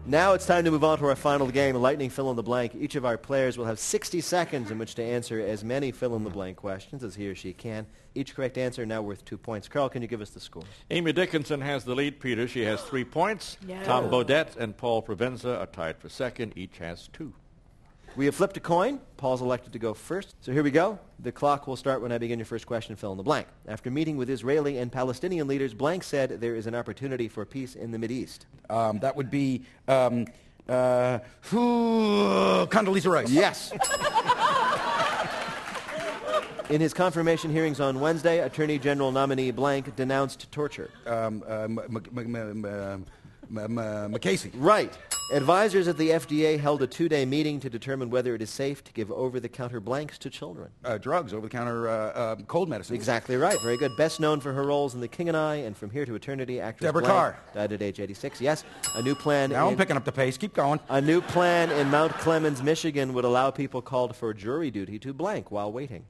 Now it's time to move on to our final game, Lightning Fill in the Blank. Each of our players will have 60 seconds in which to answer as many fill-in-the-blank questions as he or she can. Each correct answer now worth 2 points. Carl, can you give us the scores? Amy Dickinson has the lead, Peter. She has 3 points. Yeah. Tom Bodette and Paul Provenza are tied for second. Each has 2. We have flipped a coin. Paul's elected to go first. So here we go. The clock will start when I begin your first question, fill in the blank. After meeting with Israeli and Palestinian leaders, blank said there is an opportunity for peace in the Mideast. That would be Condoleezza Rice. Yes. In his confirmation hearings on Wednesday, Attorney General nominee blank denounced torture. McCasey. Right. Advisors at the FDA held a 2-day meeting to determine whether it is safe to give over-the-counter blanks to children. Drugs, over-the-counter cold medicine. Exactly right. Very good. Best known for her roles in The King and I and From Here to Eternity, actress Deborah blank Carr. died at age 86. Yes. A new plan. Now I'm picking up the pace. Keep going. A new plan in Mount Clemens, Michigan would allow people called for jury duty to blank while waiting.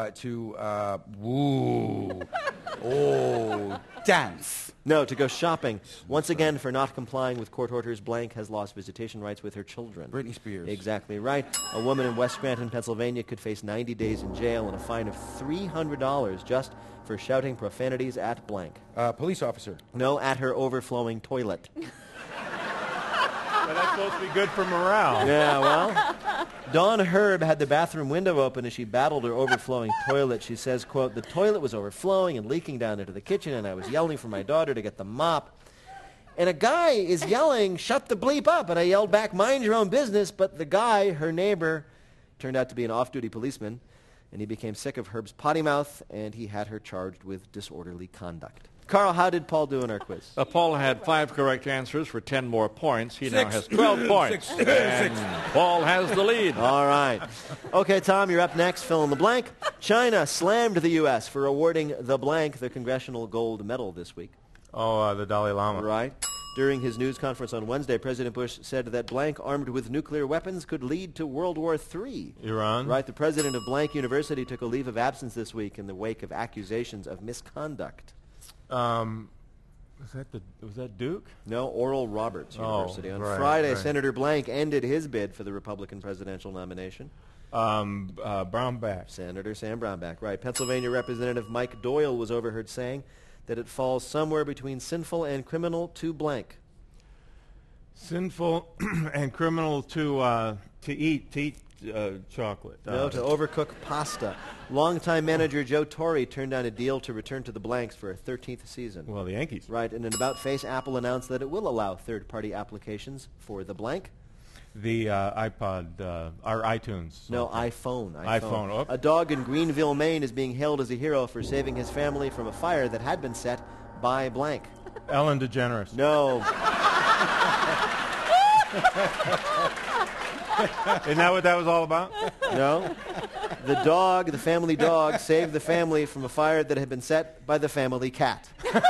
Dance. No, to go shopping. Once again, for not complying with court orders, blank has lost visitation rights with her children. Britney Spears. Exactly right. A woman in West Scranton, Pennsylvania could face 90 days in jail and a fine of $300 just for shouting profanities at blank. Police officer. No, at her overflowing toilet. But that's supposed to be good for morale. Yeah, well, Dawn Herb had the bathroom window open as she battled her overflowing toilet. She says, quote, "The toilet was overflowing and leaking down into the kitchen, and I was yelling for my daughter to get the mop. And a guy is yelling, 'Shut the bleep up!' And I yelled back, 'Mind your own business.' But the guy, her neighbor, turned out to be an off-duty policeman, and he became sick of Herb's potty mouth, and he had her charged with disorderly conduct." Carl, how did Paul do in our quiz? Paul had 5 correct answers for 10 more points. He now 6. has 12 points. 6. And Paul has the lead. All right. Okay, Tom, you're up next. Fill in the blank. China slammed the U.S. for awarding the blank the Congressional Gold Medal this week. Oh, the Dalai Lama. Right. During his news conference on Wednesday, President Bush said that blank armed with nuclear weapons could lead to World War III. Iran? Right. The president of blank university took a leave of absence this week in the wake of accusations of misconduct. Was that Duke? No, Oral Roberts University. On right, Friday, right. Senator Blank ended his bid for the Republican presidential nomination. Brownback. Senator Sam Brownback, right. Pennsylvania Representative Mike Doyle was overheard saying that it falls somewhere between sinful and criminal to blank. Sinful and criminal to eat chocolate. No, to overcook pasta. Longtime manager Joe Torre turned down a deal to return to the blanks for a 13th season. Well, the Yankees. Right, in an about-face, Apple announced that it will allow third-party applications for the blank. The iPod, or iTunes. No, iPhone. iPhone. Oh. A dog in Greenville, Maine is being hailed as a hero for saving his family from a fire that had been set by blank. Ellen DeGeneres. No. Isn't that what that was all about? No. The family dog, saved the family from a fire that had been set by the family cat.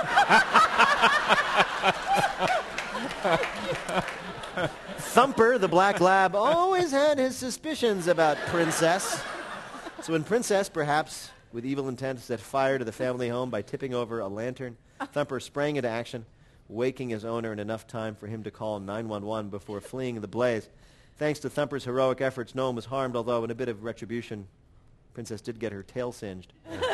Thumper, the black lab, always had his suspicions about Princess. So when Princess, perhaps with evil intent, set fire to the family home by tipping over a lantern, Thumper sprang into action, waking his owner in enough time for him to call 911 before fleeing the blaze. Thanks to Thumper's heroic efforts, no one was harmed, although in a bit of retribution, Princess did get her tail singed.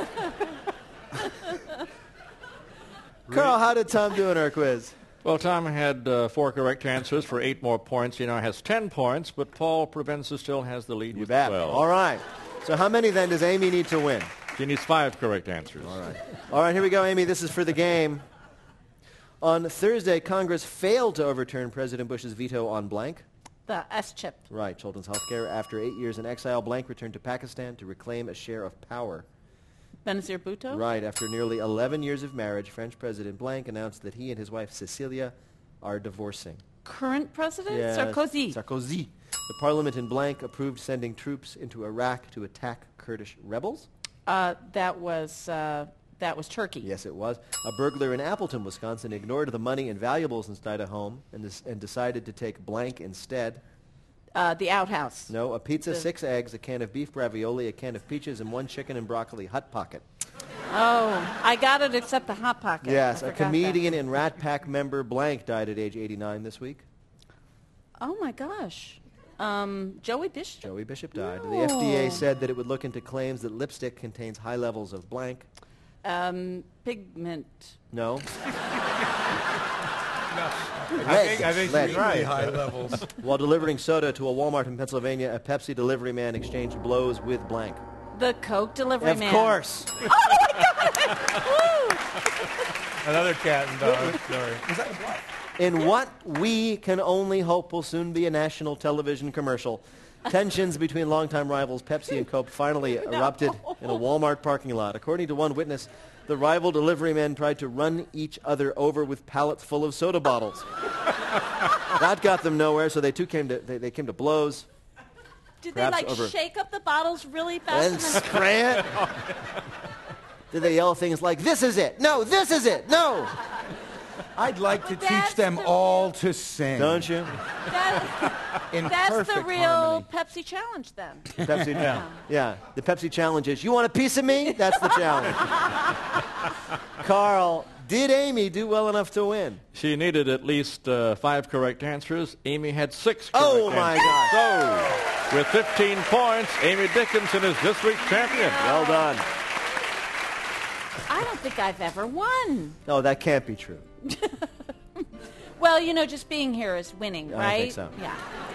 Carl, how did Tom do in our quiz? Well, Tom had 4 correct answers for 8 more points. He now has 10 points, but Paul Provenza still has the lead You with bet. 12. All right. So how many then does Amy need to win? She needs 5 correct answers. All right. All right, here we go, Amy. This is for the game. On Thursday, Congress failed to overturn President Bush's veto on blank. The S-chip. Right, children's health care. After 8 years in exile, blank returned to Pakistan to reclaim a share of power. Benazir Bhutto. Right, after nearly 11 years of marriage, French President blank announced that he and his wife Cecilia are divorcing. Current president? Yes, Sarkozy. Sarkozy. The parliament in blank approved sending troops into Iraq to attack Kurdish rebels. That was Turkey. Yes, it was. A burglar in Appleton, Wisconsin, ignored the money and valuables inside a home and decided to take blank instead. The outhouse. No, a pizza, 6 eggs, a can of beef ravioli, a can of peaches, and 1 chicken and broccoli Hot Pocket. Oh, I got it except the Hot Pocket. Yes, I a forgot comedian that. and Rat Pack member blank died at age 89 this week. Oh my gosh. Joey Bishop. Joey Bishop died. No. The FDA said that it would look into claims that lipstick contains high levels of blank. Pigment. No. I think Lead. she's right. high levels. While delivering soda to a Walmart in Pennsylvania, a Pepsi delivery man exchanged blows with blank. The Coke delivery Of man. course. Another cat and dog story. In what we can only hope will soon be a national television commercial, tensions between longtime rivals Pepsi and Coke finally erupted in a Walmart parking lot. According to one witness, the rival delivery men tried to run each other over with pallets full of soda bottles. That got them nowhere, so they came to blows. Did they Perhaps like over- shake up the bottles really fast? And scram. Did they yell things like, "This is it! No, this is it! No!" I'd like to But that's teach them the all to sing. Don't you? In That's perfect the real harmony. Pepsi challenge then. Pepsi, yeah. The Pepsi challenge is, you want a piece of me? That's the challenge. Carl, did Amy do well enough to win? She needed at least 5 correct answers. Amy had 6 correct Oh, my answers. gosh. So, with 15 points, Amy Dickinson is this week's champion. Well done. I don't think I've ever won. No, that can't be true. Well, just being here is winning, I right? think so. Yeah.